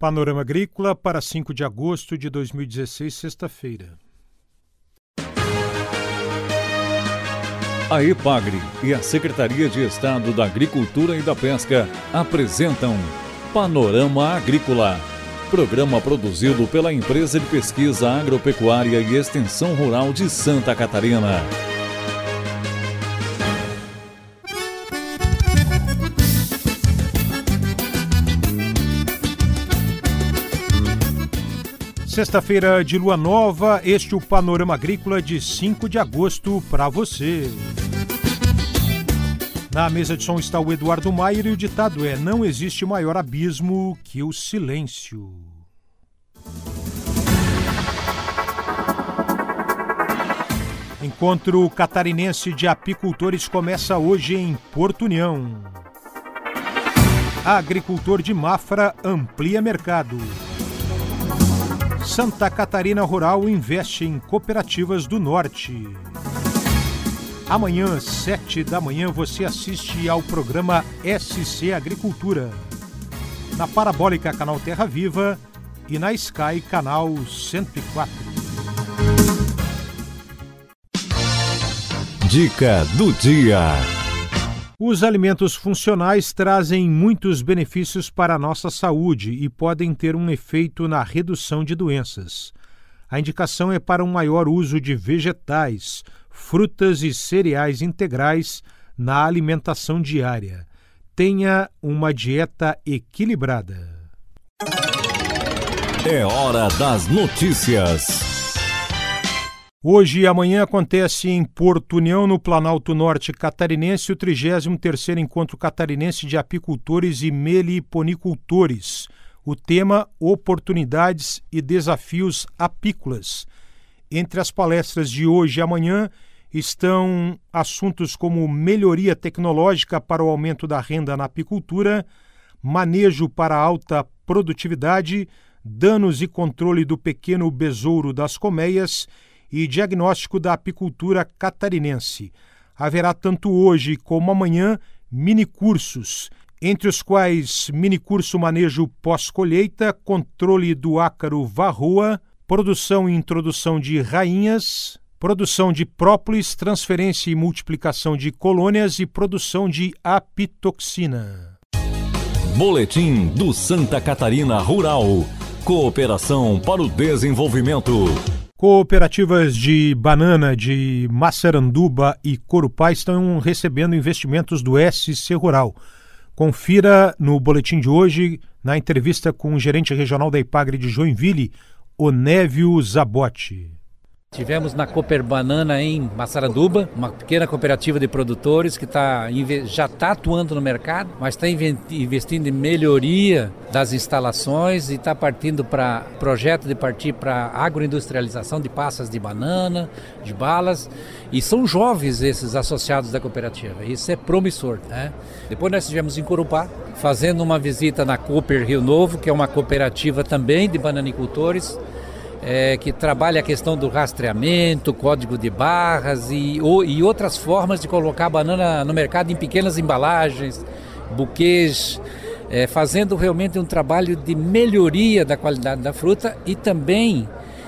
Panorama Agrícola para 5 de agosto de 2016, sexta-feira. A EPAGRE e a Secretaria de Estado da Agricultura e da Pesca apresentam Panorama Agrícola, programa produzido pela Empresa de Pesquisa Agropecuária e Extensão Rural de Santa Catarina. Sexta-feira de lua nova, este é o Panorama Agrícola de 5 de agosto para você. Na mesa de som está o Eduardo Maier e o ditado é: não existe maior abismo que o silêncio. Encontro Catarinense de Apicultores começa hoje em Porto União. Agricultor de Mafra amplia mercado. Santa Catarina Rural investe em cooperativas do Norte. Amanhã, 7 da manhã, você assiste ao programa SC Agricultura, na Parabólica Canal Terra Viva e na Sky Canal 104. Dica do dia. Os alimentos funcionais trazem muitos benefícios para a nossa saúde e podem ter um efeito na redução de doenças. A indicação é para um maior uso de vegetais, frutas e cereais integrais na alimentação diária. Tenha uma dieta equilibrada. É hora das notícias. Hoje e amanhã acontece em Porto União, no Planalto Norte Catarinense, o 33º Encontro Catarinense de Apicultores e Meliponicultores. O tema: Oportunidades e Desafios Apícolas. Entre as palestras de hoje e amanhã estão assuntos como melhoria tecnológica para o aumento da renda na apicultura, manejo para alta produtividade, danos e controle do pequeno besouro das colmeias e diagnóstico da apicultura catarinense. Haverá tanto hoje como amanhã minicursos, entre os quais minicurso manejo pós-colheita, controle do ácaro varroa, produção e introdução de rainhas, produção de própolis, transferência e multiplicação de colônias e produção de apitoxina. Boletim do Santa Catarina Rural. Cooperação para o desenvolvimento. Cooperativas de banana de Massaranduba e Corupá estão recebendo investimentos do SC Rural. Confira no boletim de hoje, na entrevista com o gerente regional da EPAGRE de Joinville, Onévio Zabotti. Tivemos na Cooper Banana em Massaranduba, uma pequena cooperativa de produtores que já está atuando no mercado, mas está investindo em melhoria das instalações e está partindo para projeto de partir para agroindustrialização de passas de banana, de balas, e são jovens esses associados da cooperativa. Isso é promissor, né? Depois nós estivemos em Corupá, fazendo uma visita na Cooper Rio Novo, que é uma cooperativa também de bananicultores, que trabalha a questão do rastreamento, código de barras e outras formas de colocar a banana no mercado em pequenas embalagens, buquês, fazendo realmente um trabalho de melhoria da qualidade da fruta e também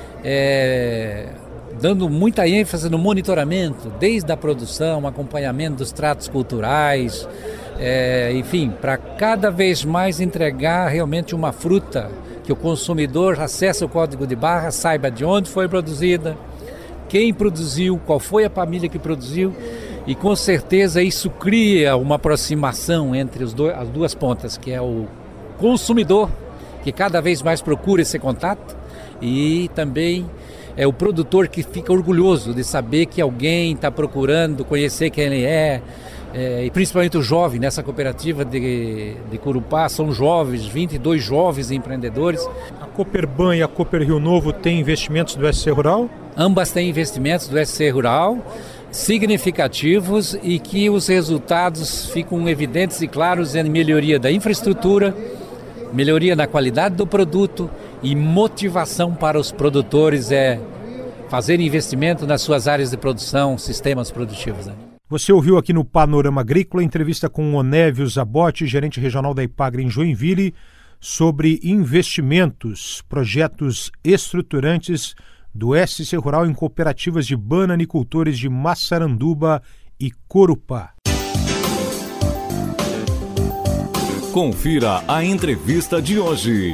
dando muita ênfase no monitoramento, desde a produção, acompanhamento dos tratos culturais, enfim, para cada vez mais entregar realmente uma fruta que o consumidor acesse o código de barra, saiba de onde foi produzida, quem produziu, qual foi a família que produziu, e com certeza isso cria uma aproximação entre as duas pontas, que é o consumidor, que cada vez mais procura esse contato, e também é o produtor que fica orgulhoso de saber que alguém está procurando conhecer quem ele é, e principalmente o jovem nessa cooperativa de Corupá, são jovens, 22 jovens empreendedores. A Cooperban e a Cooper Rio Novo têm investimentos do SC Rural? Ambas têm investimentos do SC Rural significativos e que os resultados ficam evidentes e claros em melhoria da infraestrutura, melhoria na qualidade do produto e motivação para os produtores fazer investimento nas suas áreas de produção, sistemas produtivos. Você ouviu aqui no Panorama Agrícola entrevista com o Onévio Zabotti, gerente regional da EPAGRE em Joinville, sobre investimentos, projetos estruturantes do SC Rural em cooperativas de bananicultores de Massaranduba e Corupá. Confira a entrevista de hoje.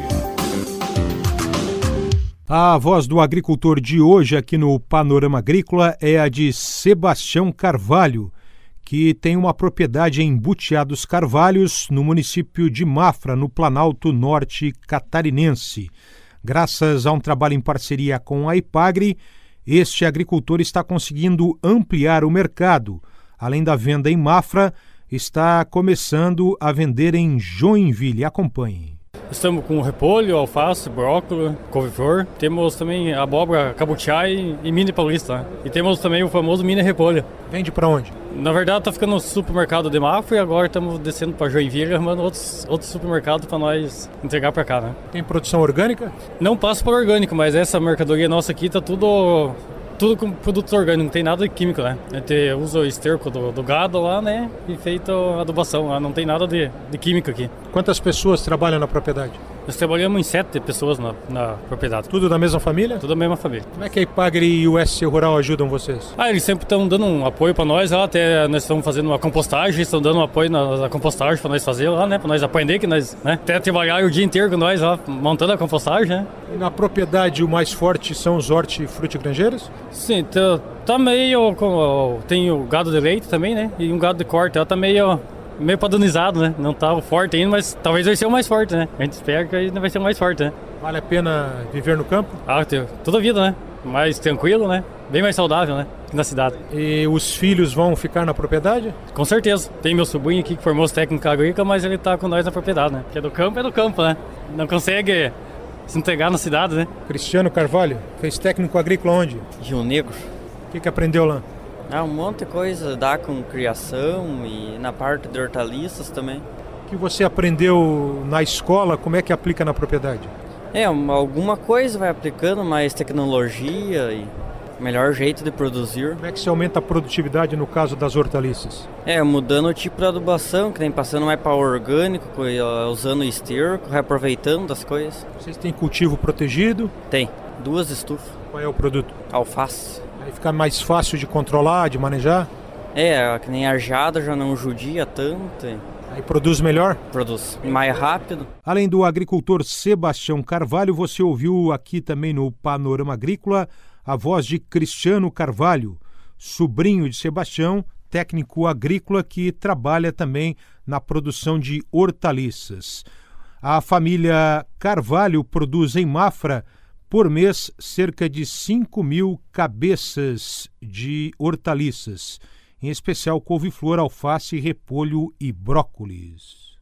A voz do agricultor de hoje aqui no Panorama Agrícola é a de Sebastião Carvalho, que tem uma propriedade em Butiá dos Carvalhos, no município de Mafra, no Planalto Norte catarinense. Graças a um trabalho em parceria com a Epagri, este agricultor está conseguindo ampliar o mercado. Além da venda em Mafra, está começando a vender em Joinville. Acompanhe. Estamos com repolho, alface, brócolis, couve-flor. Temos também abóbora, cabutiai e mini paulista. Né? E temos também o famoso mini repolho. Vende para onde? Na verdade está ficando no supermercado de Mafra e agora estamos descendo para Joinville, arrumando outros supermercados para nós entregar para cá. Né? Tem produção orgânica? Não passa para orgânico, mas essa mercadoria nossa aqui está tudo com produto orgânico, não tem nada de químico, né? A gente usa o esterco do gado lá, né? E feito adubação lá, não tem nada de químico aqui. Quantas pessoas trabalham na propriedade? Nós trabalhamos em 7 pessoas na propriedade. Tudo da mesma família? Tudo da mesma família. Como é que a Epagri e o SC Rural ajudam vocês? Eles sempre estão dando um apoio para nós lá, até nós estamos fazendo uma compostagem, estão dando um apoio na compostagem para nós fazer lá, né? Para nós aprender, que nós, né? Até trabalhar o dia inteiro com nós lá, montando a compostagem, né? E na propriedade o mais forte são os hortifrutigranjeiros? Sim, tá meio... Tem o gado de leite também, né? E um gado de corte, ela tá meio padronizado, né? Não tá forte ainda, mas talvez vai ser o mais forte, né? A gente espera que ainda vai ser o mais forte, né? Vale a pena viver no campo? Toda a vida, né? Mais tranquilo, né? Bem mais saudável, né? Que na cidade. E os filhos vão ficar na propriedade? Com certeza. Tem meu sobrinho aqui que formou-se técnico agrícola, mas ele tá com nós na propriedade, né? Porque é do campo, né? Não consegue se entregar na cidade, né? Cristiano Carvalho, fez técnico agrícola onde? Rio Negro. O que aprendeu lá? Um monte de coisa, dá com criação e na parte de hortaliças também. O que você aprendeu na escola, como é que aplica na propriedade? Alguma coisa vai aplicando, mais tecnologia e melhor jeito de produzir. Como é que se aumenta a produtividade no caso das hortaliças? Mudando o tipo de adubação, que nem passando mais para orgânico, usando esterco, reaproveitando das coisas. Vocês têm cultivo protegido? Tem, 2 estufas. Qual é o produto? Alface. Aí fica mais fácil de controlar, de manejar? Que nem a jada já não judia tanto. Aí produz melhor? Produz mais rápido. Além do agricultor Sebastião Carvalho, você ouviu aqui também no Panorama Agrícola a voz de Cristiano Carvalho, sobrinho de Sebastião, técnico agrícola que trabalha também na produção de hortaliças. A família Carvalho produz em Mafra, por mês, cerca de 5.000 cabeças de hortaliças, em especial couve-flor, alface, repolho e brócolis.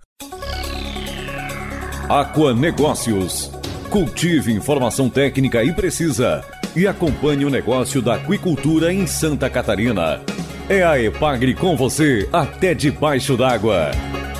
Aqua Negócios. Cultive informação técnica e precisa e acompanhe o negócio da aquicultura em Santa Catarina. É a Epagri com você até debaixo d'água.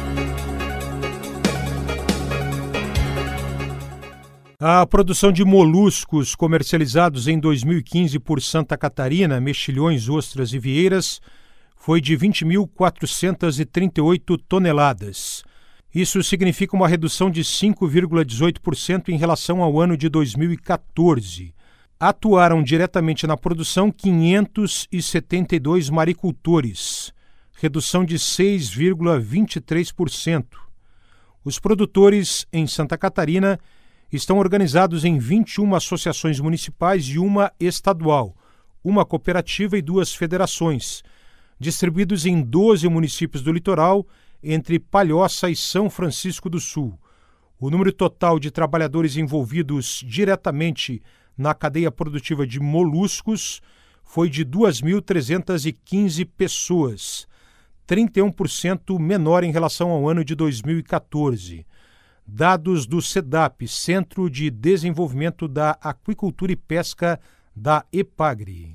A produção de moluscos comercializados em 2015 por Santa Catarina, mexilhões, ostras e vieiras, foi de 20.438 toneladas. Isso significa uma redução de 5,18% em relação ao ano de 2014. Atuaram diretamente na produção 572 maricultores, redução de 6,23%. Os produtores em Santa Catarina estão organizados em 21 associações municipais e uma estadual, uma cooperativa e 2 federações, distribuídos em 12 municípios do litoral, entre Palhoça e São Francisco do Sul. O número total de trabalhadores envolvidos diretamente na cadeia produtiva de moluscos foi de 2.315 pessoas, 31% menor em relação ao ano de 2014. Dados do CEDAP, Centro de Desenvolvimento da Aquicultura e Pesca da Epagri.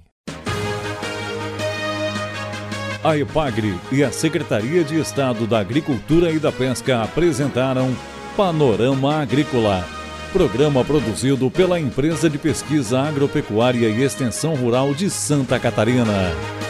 A Epagri e a Secretaria de Estado da Agricultura e da Pesca apresentaram Panorama Agrícola, programa produzido pela Empresa de Pesquisa Agropecuária e Extensão Rural de Santa Catarina.